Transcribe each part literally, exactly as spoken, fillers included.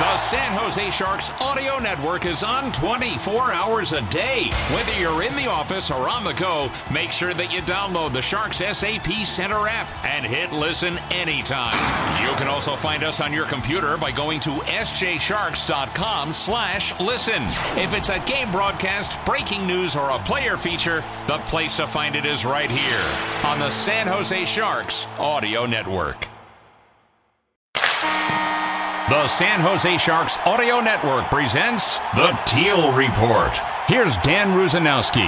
The San Jose Sharks Audio Network is on twenty-four hours a day. Whether you're in the office or on the go, make sure that you download the Sharks S A P Center app and hit listen anytime. You can also find us on your computer by going to s j sharks dot com slash listen. If it's a game broadcast, breaking news, or a player feature, the place to find it is right here on the San Jose Sharks Audio Network. The San Jose Sharks Audio Network presents the Teal Report. Here's Dan Rusanowski.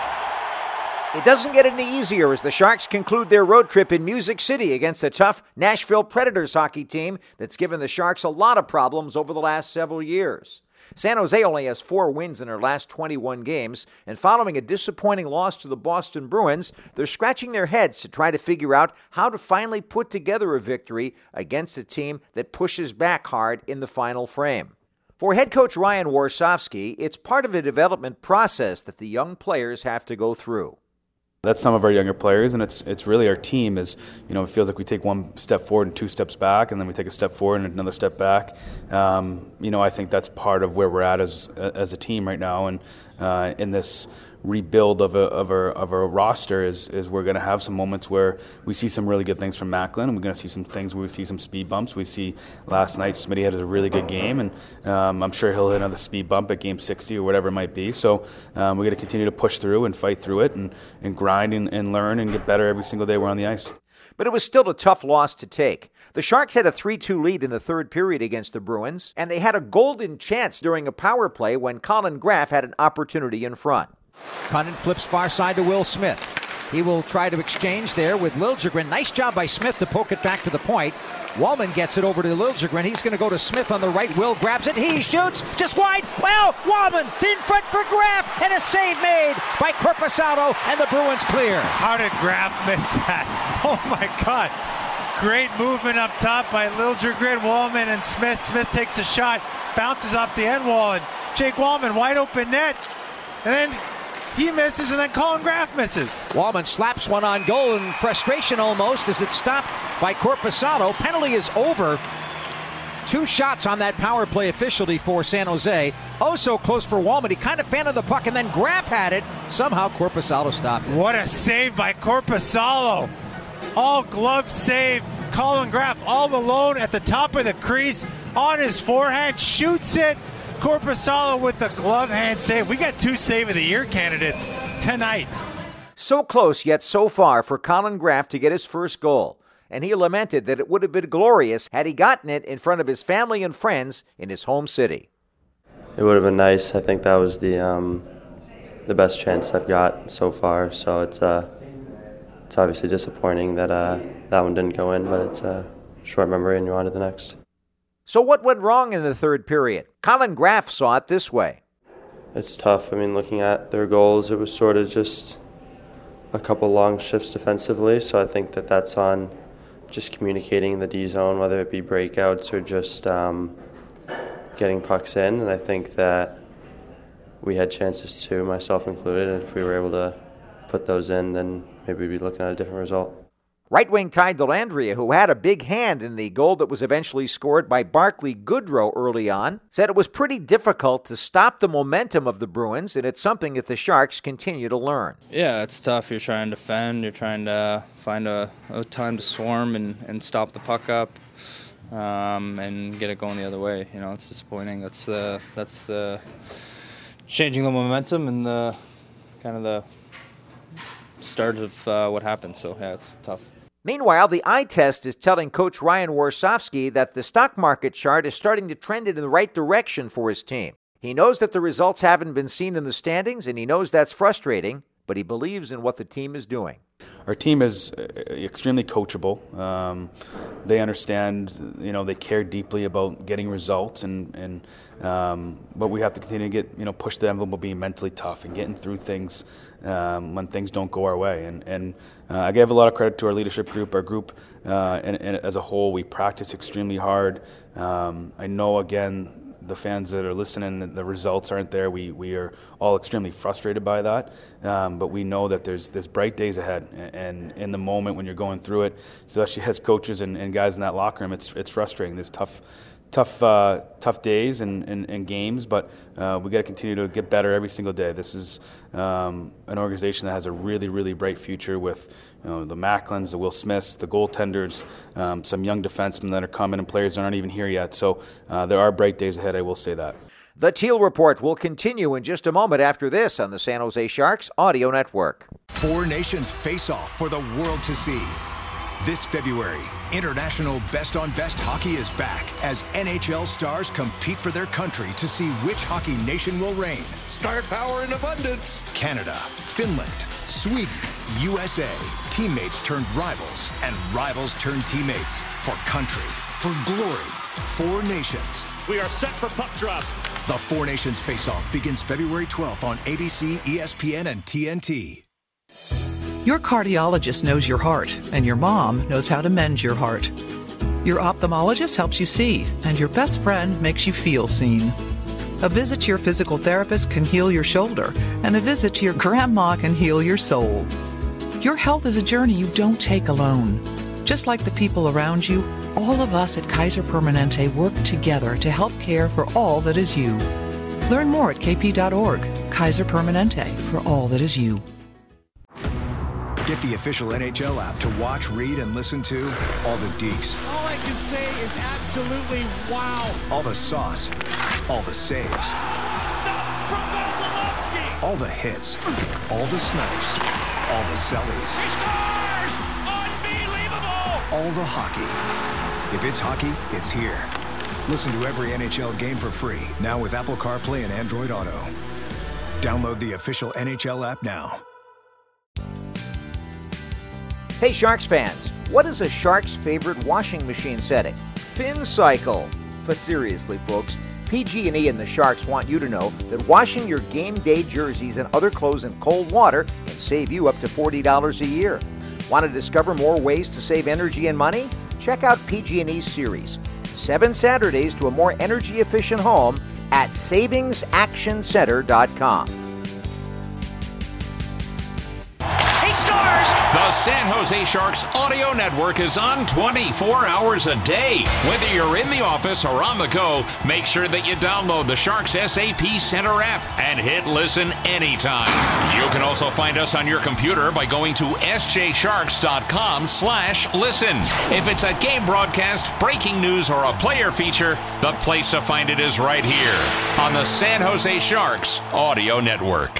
It doesn't get any easier as the Sharks conclude their road trip in Music City against a tough Nashville Predators hockey team that's given the Sharks a lot of problems over the last several years. San Jose only has four wins in their last twenty-one games, and following a disappointing loss to the Boston Bruins, they're scratching their heads to try to figure out how to finally put together a victory against a team that pushes back hard in the final frame. For head coach Ryan Warsofsky, it's part of a development process that the young players have to go through. That's some of our younger players, and it's it's really our team. Is you know it feels like we take one step forward and two steps back, and then we take a step forward and another step back. Um, you know I think that's part of where we're at as as a team right now, and uh, in this rebuild of a of our of our roster is is we're going to have some moments where we see some really good things from Macklin, and we're going to see some things where we see some speed bumps. We see last night Smitty had a really good game, and um, I'm sure he'll hit another speed bump at game sixty or whatever it might be. So um, we're going to continue to push through and fight through it and, and grind and, and learn and get better every single day we're on the ice. But it was still a tough loss to take. The Sharks had a three two lead in the third period against the Bruins, and they had a golden chance during a power play when Colin Graff had an opportunity in front. Cunnin flips far side to Will Smith. He will try to exchange there with Liljegren. Nice job by Smith to poke it back to the point. Wallman gets it over to Liljegren. He's going to go to Smith on the right. Will grabs it. He shoots. Just wide. Well, Wallman thin front for Graff. And a save made by Korpisalo. And the Bruins clear. How did Graff miss that? Oh, my God. Great movement up top by Liljegren, Wallman, and Smith. Smith takes a shot. Bounces off the end wall. And Jake Wallman, wide open net. And then he misses, and then Colin Graff misses. Wallman slaps one on goal in frustration almost as it's stopped by Korpisalo. Penalty is over. Two shots on that power play officially for San Jose. Oh, so close for Wallman. He kind of fanned the puck, and then Graff had it. Somehow Korpisalo stopped it. What a save by Korpisalo. All glove save. Colin Graff all alone at the top of the crease on his forehand. Shoots it. Korpisalo with the glove hand save. We got two save of the year candidates tonight. So close yet so far for Colin Graff to get his first goal. And he lamented that it would have been glorious had he gotten it in front of his family and friends in his home city. It would have been nice. I think that was the um, the best chance I've got so far. So it's uh, it's obviously disappointing that uh, that one didn't go in, but it's a short memory and you're on to the next. So what went wrong in the third period? Colin Graff saw it this way. It's tough. I mean, looking at their goals, it was sort of just a couple long shifts defensively. So I think that that's on just communicating in the D zone, whether it be breakouts or just um, getting pucks in. And I think that we had chances too, myself included. And if we were able to put those in, then maybe we'd be looking at a different result. Right wing Ty Dellandrea, who had a big hand in the goal that was eventually scored by Barclay Goodrow early on, said it was pretty difficult to stop the momentum of the Bruins, and it's something that the Sharks continue to learn. Yeah, it's tough. You're trying to defend. You're trying to find a, a time to swarm and, and stop the puck up um, and get it going the other way. You know, it's disappointing. That's the that's the changing the momentum and the kind of the start of uh, what happened. So, yeah, it's tough. Meanwhile, the eye test is telling Coach Ryan Warsofsky that the stock market chart is starting to trend in the right direction for his team. He knows that the results haven't been seen in the standings, and he knows that's frustrating, but he believes in what the team is doing. Our team is extremely coachable. Um, they understand, you know, they care deeply about getting results, and, and um, but we have to continue to get, you know, push the envelope of being mentally tough and getting through things um, when things don't go our way. And, and uh, I give a lot of credit to our leadership group, our group, uh, and, and as a whole, we practice extremely hard. Um, I know, again, the fans that are listening, the results aren't there. We we are all extremely frustrated by that, um, but we know that there's there's bright days ahead. And in the moment when you're going through it, especially as coaches and, and guys in that locker room, it's it's frustrating. There's tough tough uh, tough days and, and, and games, but uh, we got to continue to get better every single day. This is um, an organization that has a really, really bright future with you know, the Macklins, the Will Smiths, the goaltenders, um, some young defensemen that are coming, and players that aren't even here yet. So uh, there are bright days ahead, I will say that. The Teal Report will continue in just a moment after this on the San Jose Sharks Audio Network. Four nations face off for the world to see. This February, International Best on Best Hockey is back as N H L stars compete for their country to see which hockey nation will reign. Star power in abundance. Canada, Finland, Sweden, U S A. Teammates turned rivals, and rivals turned teammates. For country, for glory, four nations. We are set for puck drop. The Four Nations Face-Off begins February twelfth on A B C, E S P N, and T N T. Your cardiologist knows your heart, and your mom knows how to mend your heart. Your ophthalmologist helps you see, and your best friend makes you feel seen. A visit to your physical therapist can heal your shoulder, and a visit to your grandma can heal your soul. Your health is a journey you don't take alone. Just like the people around you, all of us at Kaiser Permanente work together to help care for all that is you. Learn more at k p dot org. Kaiser Permanente, for all that is you. Get the official N H L app to watch, read, and listen to all the deeks. All I can say is absolutely wow. All the sauce. All the saves. Stop from Vasilevsky. All the hits. All the snipes. All the sellies. He scores! Unbelievable! All the hockey. If it's hockey, it's here. Listen to every N H L game for free, now with Apple CarPlay and Android Auto. Download the official N H L app now. Hey Sharks fans, what is a Sharks' favorite washing machine setting? Fin cycle. But seriously folks, P G and E and the Sharks want you to know that washing your game day jerseys and other clothes in cold water can save you up to forty dollars a year. Want to discover more ways to save energy and money? Check out P G and E's series, Seven Saturdays to a More Energy Efficient Home at savings action center dot com. The San Jose Sharks Audio Network is on twenty-four hours a day. Whether you're in the office or on the go, make sure that you download the Sharks S A P Center app and hit listen anytime. You can also find us on your computer by going to s j sharks dot com slash listen. If it's a game broadcast, breaking news, or a player feature, the place to find it is right here on the San Jose Sharks Audio Network.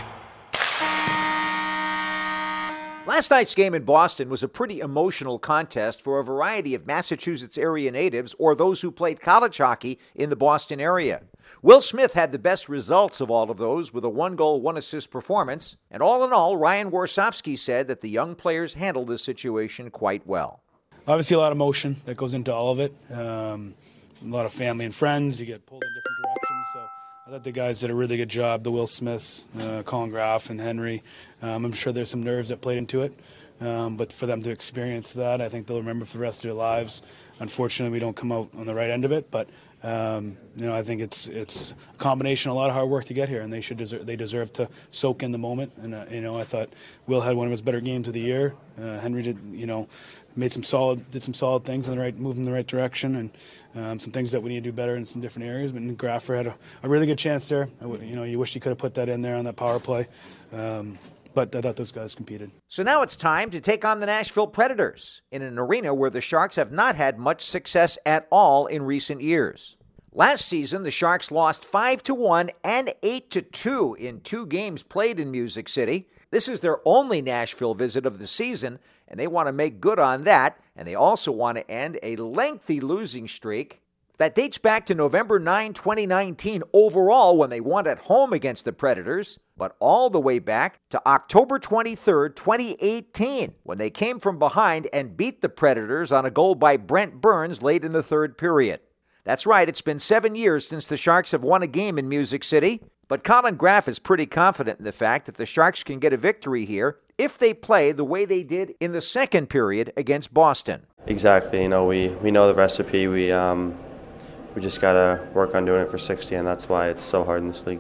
Last night's game in Boston was a pretty emotional contest for a variety of Massachusetts area natives or those who played college hockey in the Boston area. Will Smith had the best results of all of those with a one-goal, one-assist performance. And all in all, Ryan Warsofsky said that the young players handled the situation quite well. Obviously a lot of emotion that goes into all of it. Um, a lot of family and friends. You get pulled in different directions. So I thought the guys did a really good job, the Will Smiths, uh, Colin Graff, and Henry. Um, I'm sure there's some nerves that played into it, um, but for them to experience that, I think they'll remember for the rest of their lives. Unfortunately, we don't come out on the right end of it, but um, you know, I think it's it's a combination, a lot of hard work to get here, and they should deserve, they deserve to soak in the moment. And uh, you know, I thought Will had one of his better games of the year. Uh, Henry did, you know, made some solid, did some solid things in the right, moved in the right direction, and um, some things that we need to do better in some different areas. But Graffer had a, a really good chance there. I w- you know, you wish you could have put that in there on that power play. Um, But I thought those guys competed. So now it's time to take on the Nashville Predators in an arena where the Sharks have not had much success at all in recent years. Last season, the Sharks lost five to one and eight to two in two games played in Music City. This is their only Nashville visit of the season, and they want to make good on that, and they also want to end a lengthy losing streak that dates back to November ninth, twenty nineteen overall when they won at home against the Predators, but all the way back to October twenty-third, twenty eighteen, when they came from behind and beat the Predators on a goal by Brent Burns late in the third period. That's right, it's been seven years since the Sharks have won a game in Music City, but Colin Graff is pretty confident in the fact that the Sharks can get a victory here if they play the way they did in the second period against Boston. Exactly, you know, we, we know the recipe. We um. We just got to work on doing it for sixty, and that's why it's so hard in this league.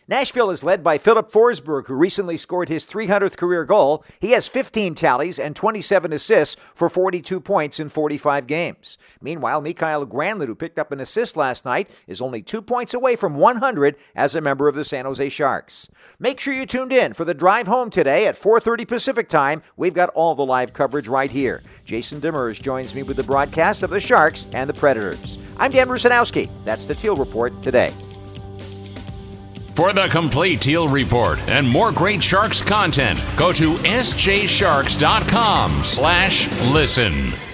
Nashville is led by Philip Forsberg, who recently scored his three hundredth career goal. He has fifteen tallies and twenty-seven assists for forty-two points in forty-five games. Meanwhile, Mikael Granlund, who picked up an assist last night, is only two points away from one hundred as a member of the San Jose Sharks. Make sure you tuned in for the drive home today at four thirty Pacific Time. We've got all the live coverage right here. Jason Demers joins me with the broadcast of the Sharks and the Predators. I'm Dan Rusanowski. That's the Teal Report today. For the complete Teal Report and more great Sharks content, go to s j sharks dot com slash listen.